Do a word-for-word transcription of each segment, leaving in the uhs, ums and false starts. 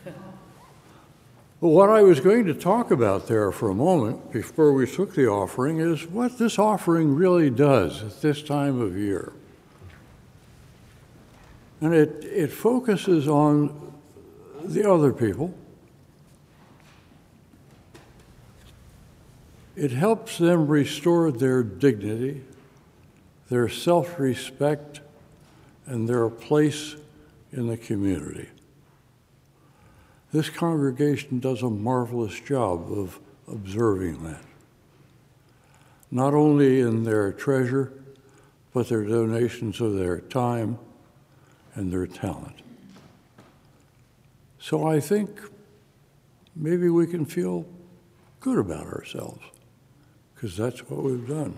But what I was going to talk about there for a moment before we took the offering is what this offering really does at this time of year. And it, it focuses on the other people. It helps them restore their dignity, their self-respect, and their place in the community. This congregation does a marvelous job of observing that, not only in their treasure, but their donations of their time and their talent. So I think maybe we can feel good about ourselves, because that's what we've done.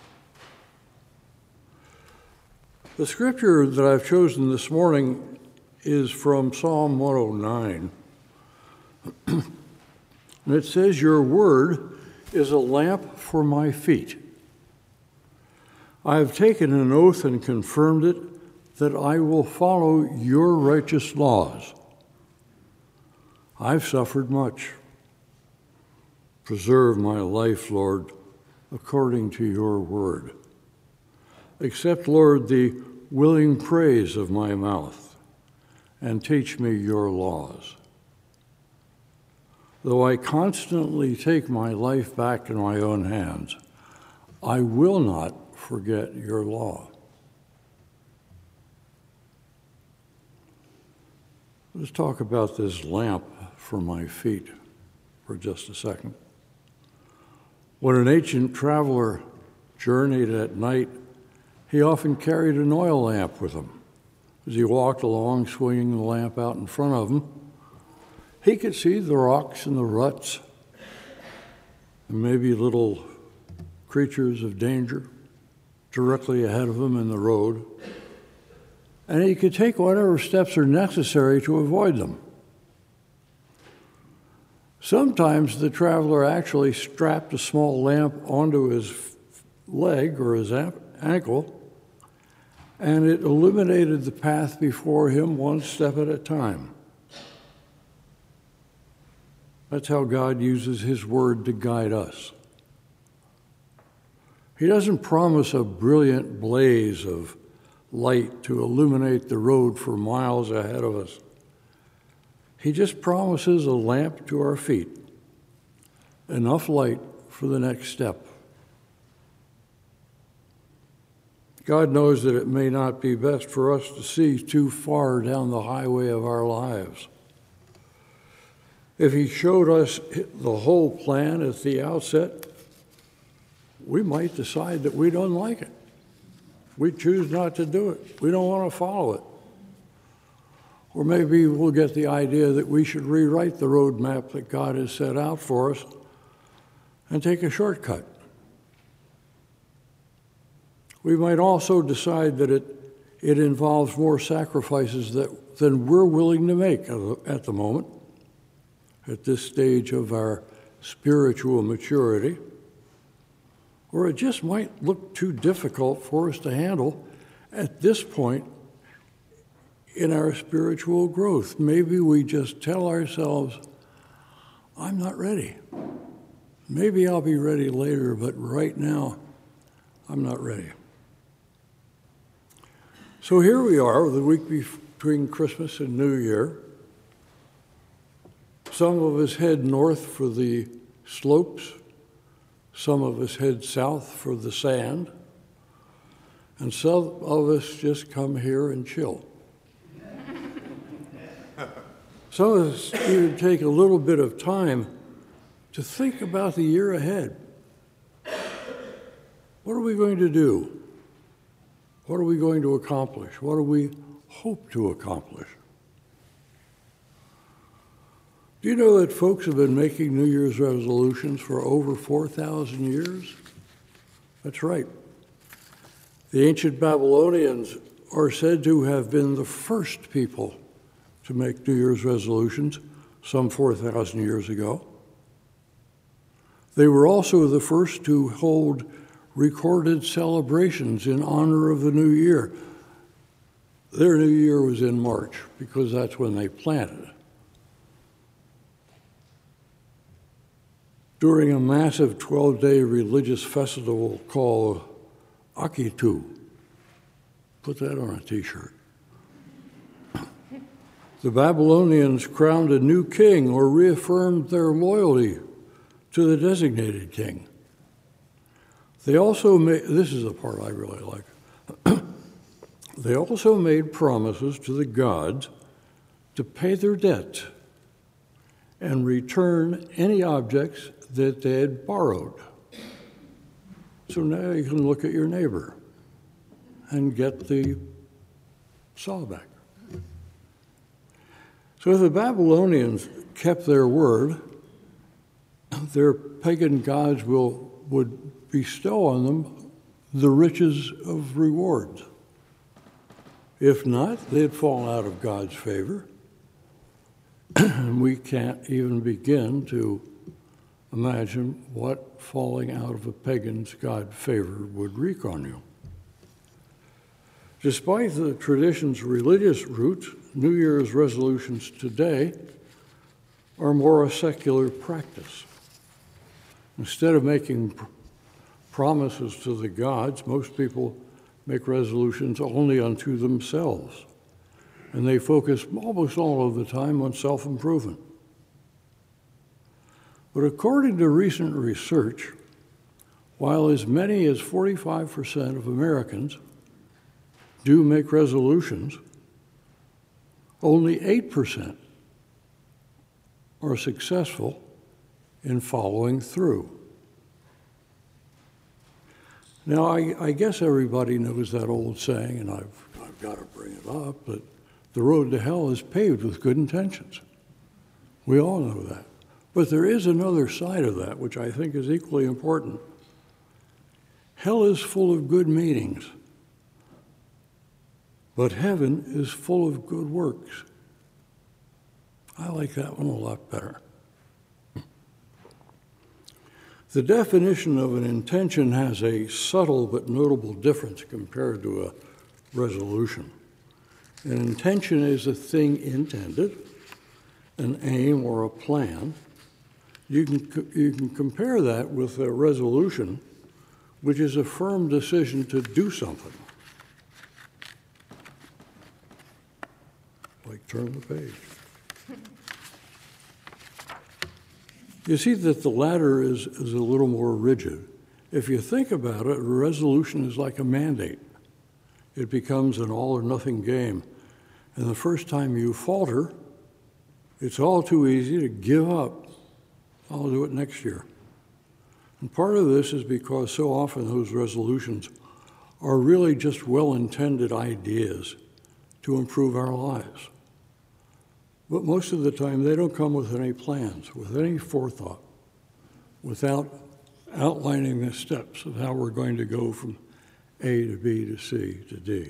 The scripture that I've chosen this morning is from Psalm one oh nine. And it says, "Your word is a lamp for my feet. I have taken an oath and confirmed it that I will follow your righteous laws. I've suffered much. Preserve my life, Lord, according to your word. Accept, Lord, the willing praise of my mouth, and teach me your laws. Though I constantly take my life back in my own hands, I will not forget your law." Let's talk about this lamp for my feet for just a second. When an ancient traveler journeyed at night, he often carried an oil lamp with him. As he walked along, swinging the lamp out in front of him, he could see the rocks and the ruts, and maybe little creatures of danger directly ahead of him in the road, and he could take whatever steps are necessary to avoid them. Sometimes the traveler actually strapped a small lamp onto his leg or his ankle, and it illuminated the path before him one step at a time. That's how God uses his word to guide us. He doesn't promise a brilliant blaze of light to illuminate the road for miles ahead of us. He just promises a lamp to our feet, enough light for the next step. God knows that it may not be best for us to see too far down the highway of our lives. If he showed us the whole plan at the outset, we might decide that we don't like it. We choose not to do it. We don't want to follow it. Or maybe we'll get the idea that we should rewrite the roadmap that God has set out for us and take a shortcut. We might also decide that it, it involves more sacrifices that, than we're willing to make at the moment, at this stage of our spiritual maturity. Or it just might look too difficult for us to handle at this point in our spiritual growth. Maybe we just tell ourselves, I'm not ready. Maybe I'll be ready later, but right now, I'm not ready. So here we are, the week between Christmas and New Year. Some of us head north for the slopes. Some of us head south for the sand. And some of us just come here and chill. Some of us even take a little bit of time to think about the year ahead. What are we going to do? What are we going to accomplish? What do we hope to accomplish? Do you know that folks have been making New Year's resolutions for over four thousand years? That's right. The ancient Babylonians are said to have been the first people to make New Year's resolutions some four thousand years ago. They were also the first to hold recorded celebrations in honor of the new year. Their new year was in March because that's when they planted. during a massive twelve-day religious festival called Akitu. Put that on a t-shirt. The Babylonians crowned a new king or reaffirmed their loyalty to the designated king. They also made, this is the part I really like, they also made promises to the gods to pay their debt and return any objects that they had borrowed. So now you can look at your neighbor and get the saw back. So if the Babylonians kept their word, their pagan gods will, would bestow on them the riches of rewards. If not, they'd fall out of God's favor. And we can't even begin to imagine what falling out of a pagan's God favor would wreak on you. Despite the tradition's religious roots, New Year's resolutions today are more a secular practice. Instead of making pr- promises to the gods, most people make resolutions only unto themselves, and they focus almost all of the time on self-improvement. But according to recent research, while as many as forty-five percent of Americans do make resolutions, only eight percent are successful in following through. Now, I, I guess everybody knows that old saying, and I've, I've got to bring it up, that the road to hell is paved with good intentions. We all know that. But there is another side of that, which I think is equally important. Hell is full of good meanings, but heaven is full of good works. I like that one a lot better. The definition of an intention has a subtle but notable difference compared to a resolution. An intention is a thing intended, an aim or a plan. You can, you can compare that with a resolution, which is a firm decision to do something. Like turn the page. You see that the latter is, is a little more rigid. If you think about it, a resolution is like a mandate. It becomes an all or nothing game. And the first time you falter, it's all too easy to give up. I'll do it next year. And part of this is because so often those resolutions are really just well-intended ideas to improve our lives. But most of the time, they don't come with any plans, with any forethought, without outlining the steps of how we're going to go from A to B to C to D.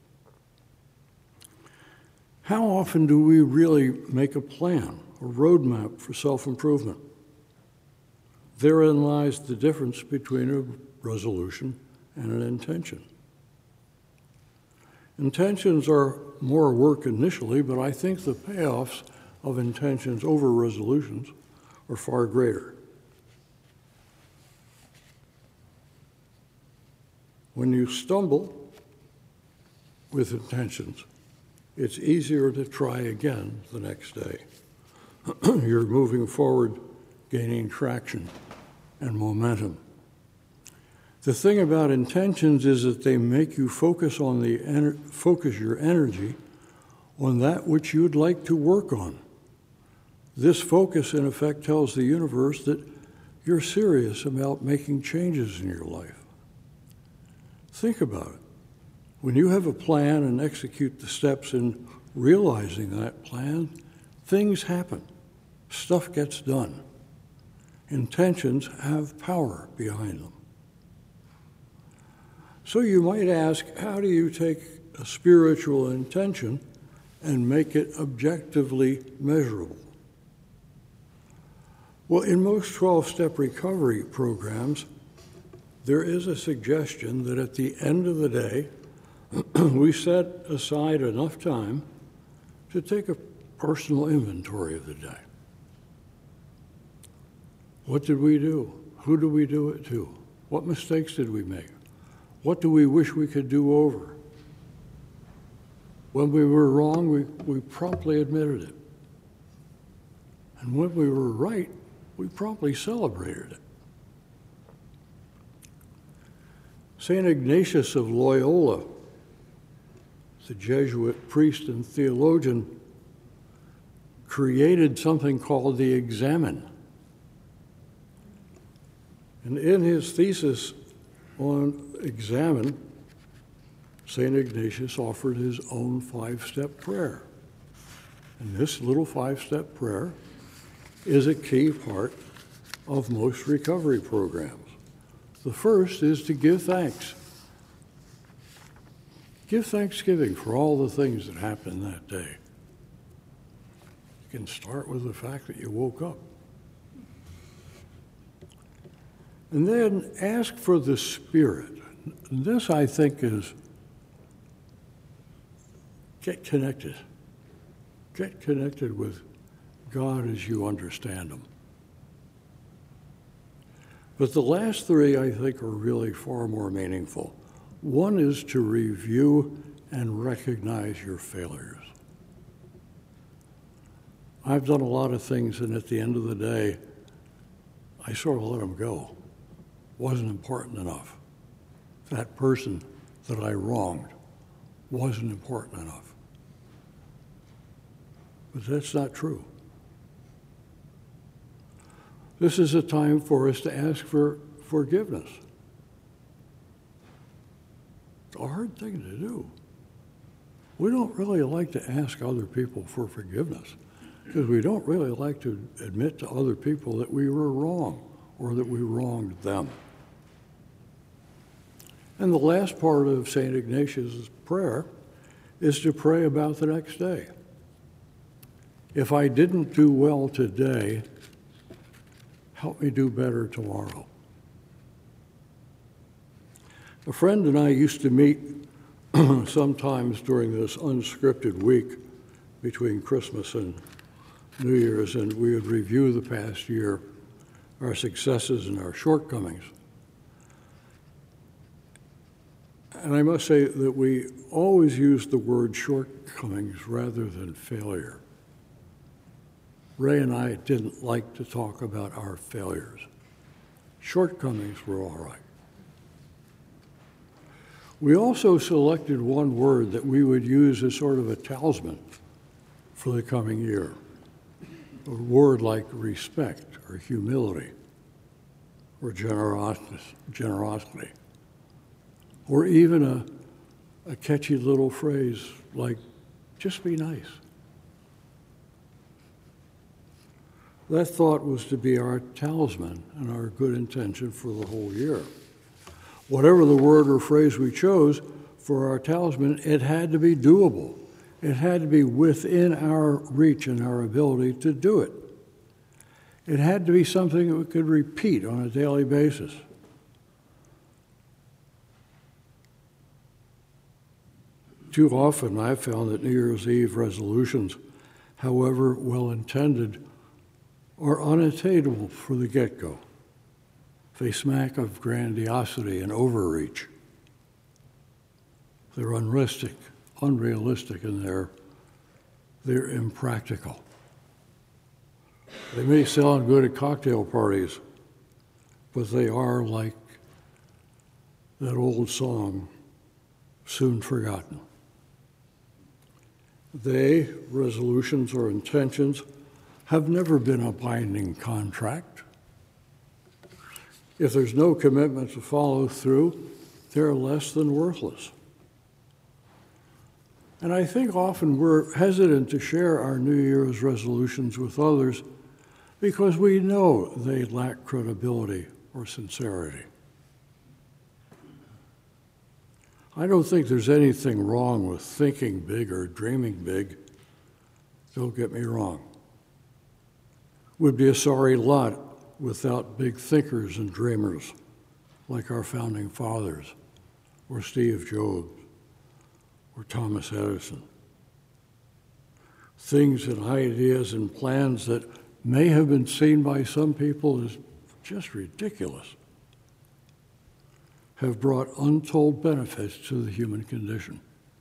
How often do we really make a plan, a roadmap for self-improvement? Therein lies the difference between a resolution and an intention. Intentions are more work initially, but I think the payoffs of intentions over resolutions are far greater. When you stumble with intentions, it's easier to try again the next day. You're moving forward, gaining traction and momentum. The thing about intentions is that they make you focus on the ener- focus your energy on that which you'd like to work on. This focus, in effect, tells the universe that you're serious about making changes in your life. Think about it. When you have a plan and execute the steps in realizing that plan, things happen. Stuff gets done. Intentions have power behind them. So you might ask, how do you take a spiritual intention and make it objectively measurable? Well, in most twelve-step recovery programs, there is a suggestion that at the end of the day, we set aside enough time to take a personal inventory of the day. What did we do? Who did we do it to? What mistakes did we make? What do we wish we could do over? When we were wrong, we, we promptly admitted it. And when we were right, we promptly celebrated it. Saint Ignatius of Loyola, the Jesuit priest and theologian, created something called the Examen. And in his thesis on Examen, Saint Ignatius offered his own five-step prayer. And this little five-step prayer is a key part of most recovery programs. The first is to give thanks. Give thanksgiving for all the things that happened that day. You can start with the fact that you woke up. And then ask for the Spirit. This, I think, is get connected. Get connected with God as you understand Him. But the last three, I think, are really far more meaningful. One is to review and recognize your failures. I've done a lot of things, and at the end of the day, I sort of let them go. Wasn't important enough. That person that I wronged wasn't important enough. But that's not true. This is a time for us to ask for forgiveness. It's a hard thing to do. We don't really like to ask other people for forgiveness because we don't really like to admit to other people that we were wrong or that we wronged them. And the last part of Saint Ignatius' prayer is to pray about the next day. If I didn't do well today, help me do better tomorrow. A friend and I used to meet sometimes during this unscripted week between Christmas and New Year's, and we would review the past year, our successes and our shortcomings. And I must say that we always used the word shortcomings rather than failure. Ray and I didn't like to talk about our failures. Shortcomings were all right. We also selected one word that we would use as sort of a talisman for the coming year. A word like respect or humility or generosity, generosity. Or even a, a catchy little phrase like, just be nice. That thought was to be our talisman and our good intention for the whole year. Whatever the word or phrase we chose for our talisman, it had to be doable. It had to be within our reach and our ability to do it. It had to be something that we could repeat on a daily basis. Too often I've found that New Year's Eve resolutions, however well-intended, are unattainable for the get-go. They smack of grandiosity and overreach. They're unrealistic, unrealistic, and they're, they're impractical. They may sound good at cocktail parties, but they are like that old song, soon forgotten. They, resolutions or intentions, have never been a binding contract. If there's no commitment to follow through, they're less than worthless. And I think often we're hesitant to share our New Year's resolutions with others because we know they lack credibility or sincerity. I don't think there's anything wrong with thinking big or dreaming big. Don't get me wrong. We'd be a sorry lot without big thinkers and dreamers like our founding fathers, or Steve Jobs, or Thomas Edison. Things and ideas and plans that may have been seen by some people as just ridiculous, have brought untold benefits to the human condition.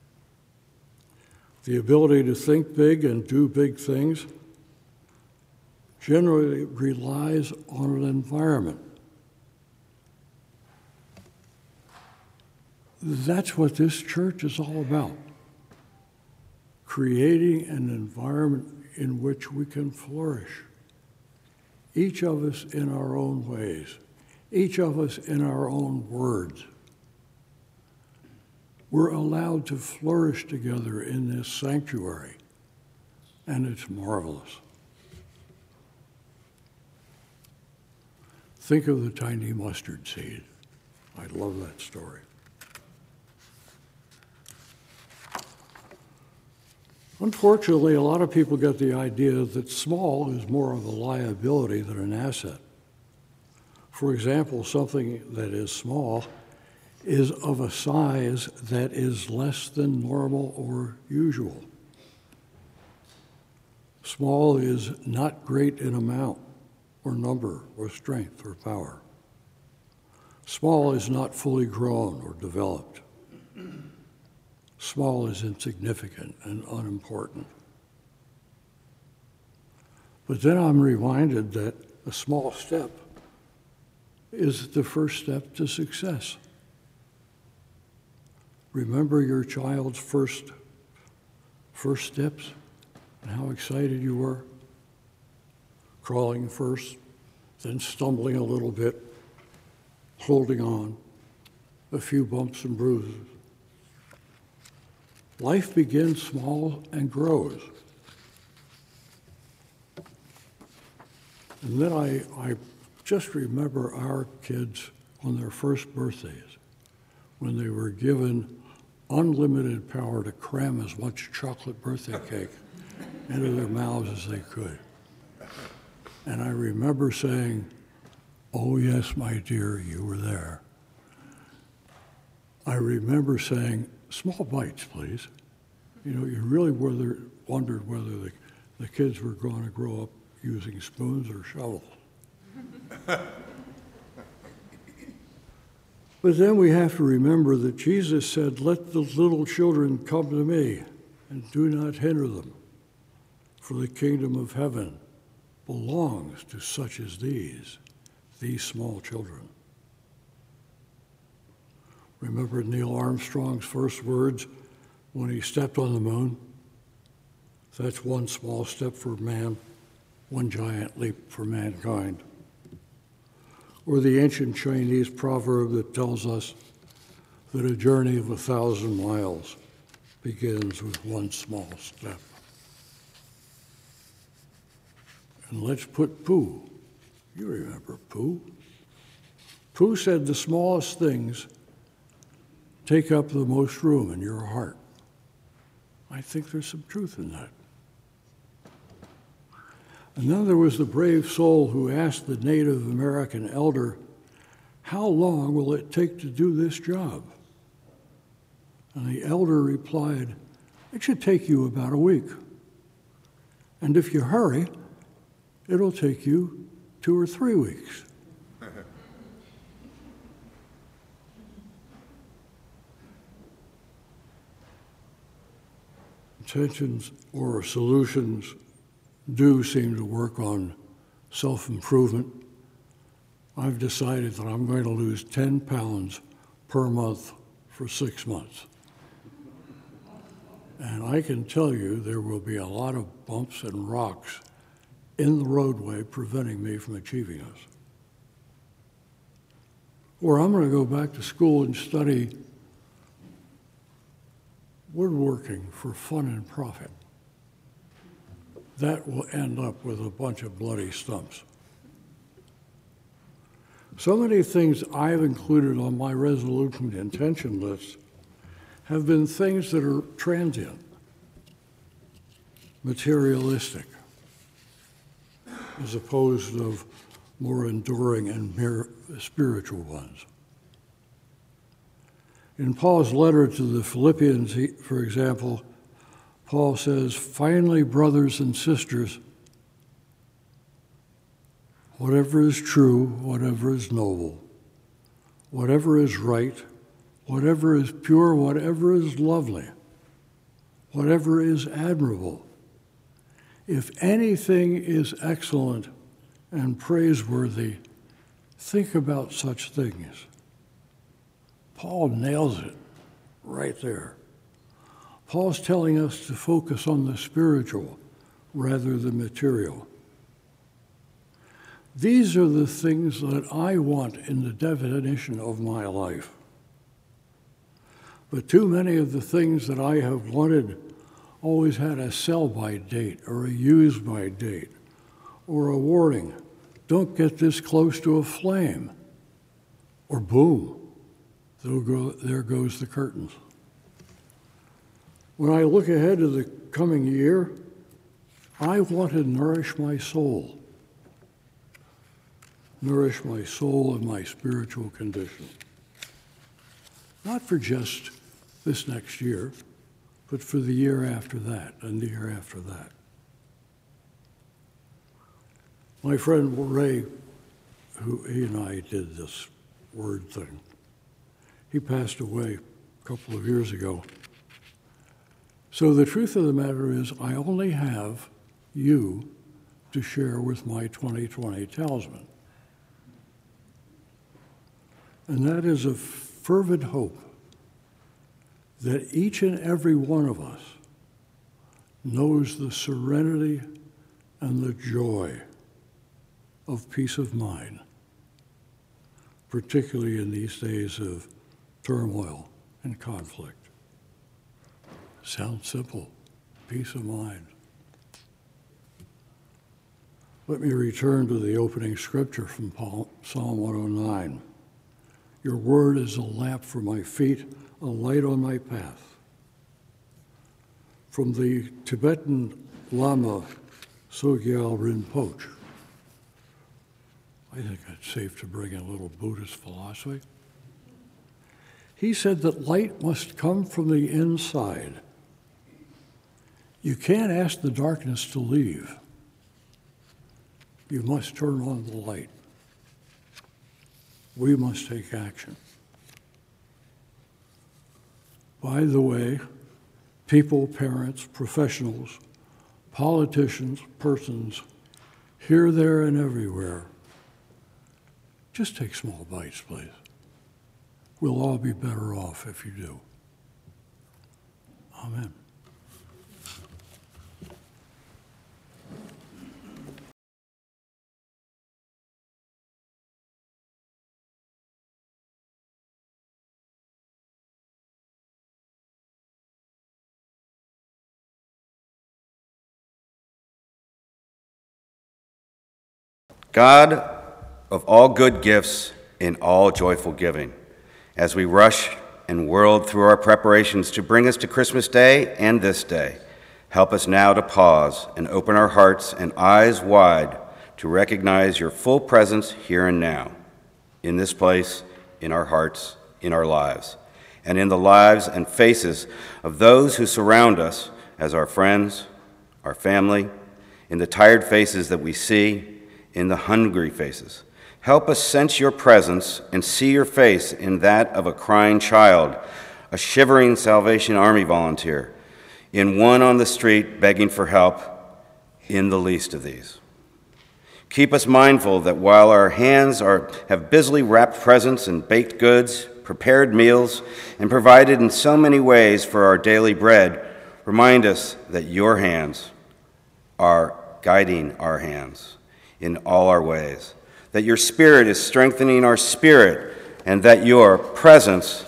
The ability to think big and do big things generally relies on an environment. That's what this church is all about, creating an environment in which we can flourish, each of us in our own ways, each of us in our own words. We're allowed to flourish together in this sanctuary, and it's marvelous. Think of the tiny mustard seed. I love that story. Unfortunately, a lot of people get the idea that small is more of a liability than an asset. For example, something that is small is of a size that is less than normal or usual. Small is not great in amount or number or strength or power. Small is not fully grown or developed. Small is insignificant and unimportant. But then I'm reminded that a small step is the first step to success. Remember your child's first, first steps and how excited you were? Crawling first, then stumbling a little bit, holding on, a few bumps and bruises. Life begins small and grows. And then I, I just remember our kids on their first birthdays, when they were given unlimited power to cram as much chocolate birthday cake into their mouths as they could. And I remember saying, "Oh yes, my dear, you were there." I remember saying, "Small bites, please." You know, you really whether, wondered whether the, the kids were going to grow up using spoons or shovels. But then we have to remember that Jesus said, "Let the little children come to me, and do not hinder them, for the kingdom of heaven belongs to such as these, these small children." Remember Neil Armstrong's first words when he stepped on the moon? That's one small step for man, one giant leap for mankind. Or the ancient Chinese proverb that tells us that a journey of a thousand miles begins with one small step. And let's put Pooh. You remember Pooh? Pooh said the smallest things take up the most room in your heart. I think there's some truth in that. And then there was the brave soul who asked the Native American elder, "How long will it take to do this job?" And the elder replied, "It should take you about a week. And if you hurry, it'll take you two or three weeks." Intentions or solutions do seem to work on self-improvement. I've decided that I'm going to lose ten pounds per month for six months. And I can tell you there will be a lot of bumps and rocks in the roadway preventing me from achieving this. Or I'm going to go back to school and study woodworking for fun and profit. That will end up with a bunch of bloody stumps. So many things I've included on my resolution intention list have been things that are transient, materialistic, as opposed to more enduring and mere spiritual ones. In Paul's letter to the Philippians, he, for example, Paul says, "Finally, brothers and sisters, whatever is true, whatever is noble, whatever is right, whatever is pure, whatever is lovely, whatever is admirable, if anything is excellent and praiseworthy, think about such things. Paul nails it right there. Paul's telling us to focus on the spiritual rather than material. These are the things that I want in the definition of my life. But too many of the things that I have wanted always had a sell-by date or a use-by date or a warning. Don't get this close to a flame. Or boom, there goes the curtains. When I look ahead to the coming year, I want to nourish my soul. Nourish my soul and my spiritual condition. Not for just this next year, but for the year after that and the year after that. My friend Ray, who he and I did this word thing, he passed away a couple of years ago. So the truth of the matter is I only have you to share with my twenty twenty talisman. And that is a fervent hope that each and every one of us knows the serenity and the joy of peace of mind, particularly in these days of turmoil and conflict. Sounds simple, peace of mind. Let me return to the opening scripture from Psalm one oh nine. Your word is a lamp for my feet, a light on my path. From the Tibetan Lama Sogyal Rinpoche. I think it's safe to bring in a little Buddhist philosophy. He said that light must come from the inside. You can't ask the darkness to leave. You must turn on the light. We must take action. By the way, people, parents, professionals, politicians, persons, here, there, and everywhere, just take small bites, please. We'll all be better off if you do. Amen. God of all good gifts and all joyful giving, as we rush and whirl through our preparations to bring us to Christmas Day and this day, help us now to pause and open our hearts and eyes wide to recognize your full presence here and now, in this place, in our hearts, in our lives, and in the lives and faces of those who surround us as our friends, our family, in the tired faces that we see, in the hungry faces. Help us sense your presence and see your face in that of a crying child, a shivering Salvation Army volunteer, in one on the street begging for help, in the least of these. Keep us mindful that while our hands are, have busily wrapped presents and baked goods, prepared meals, and provided in so many ways for our daily bread, remind us that your hands are guiding our hands in all our ways, that your Spirit is strengthening our spirit, and that your presence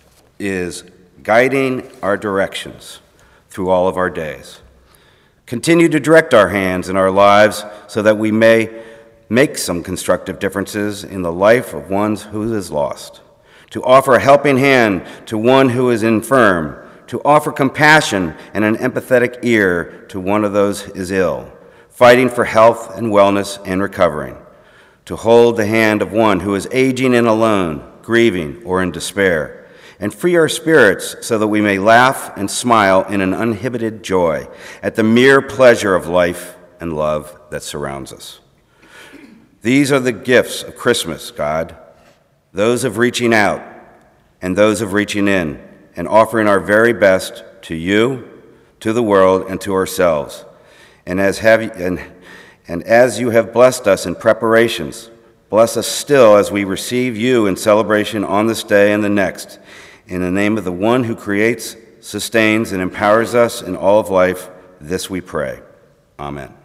is guiding our directions through all of our days. Continue to direct our hands in our lives so that we may make some constructive differences in the life of one who is lost, to offer a helping hand to one who is infirm, to offer compassion and an empathetic ear to one of those who is ill, fighting for health and wellness and recovering, to hold the hand of one who is aging and alone, grieving, or in despair, and free our spirits so that we may laugh and smile in an uninhibited joy at the mere pleasure of life and love that surrounds us. These are the gifts of Christmas, God, those of reaching out and those of reaching in, and offering our very best to you, to the world, and to ourselves. And as have you, and, and as you have blessed us in preparations, bless us still as we receive you in celebration on this day and the next. In the name of the one who creates, sustains, and empowers us in all of life, this we pray. Amen.